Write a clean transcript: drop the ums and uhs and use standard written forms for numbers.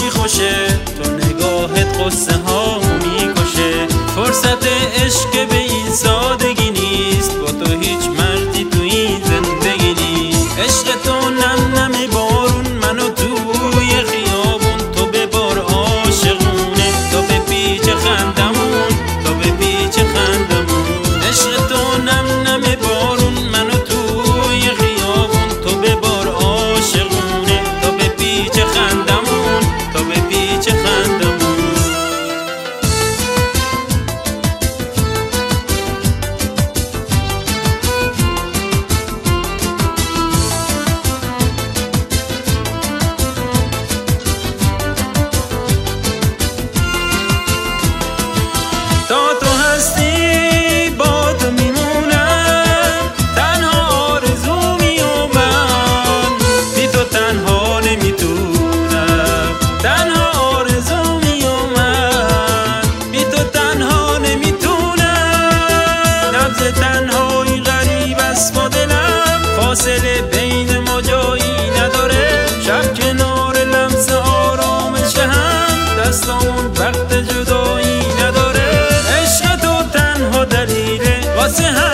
باشی خوشه، تو نگاهت قصه ها میکشه. فرصت عشق به این سادگی نیست، با تو هیچ مردی تو این زندگی نیست. عشق تو نم نم بارون، منو توی خیابون، تو به بار عاشقونه، تو به پیچ خندمون، تو به پیچ خندمون. عشق تو نم نم بارون، منو توی خیابون، تو به بار عاشقونه، تو به پیچ خندمون، تو به پیچ خندمون. تا تو هستی با تو میمونم، تنها آرزومی و من بی تو تنها نمیتونم. تنها آرزومی و من بی تو تنها نمیتونم. نبض تنهایی غریب است با دلم، فاصله بین ما جایی نداره. شب کنار لمس آرامش هم، دستامون وقت جدایی نداره. عشق تو تنها دلیله واسه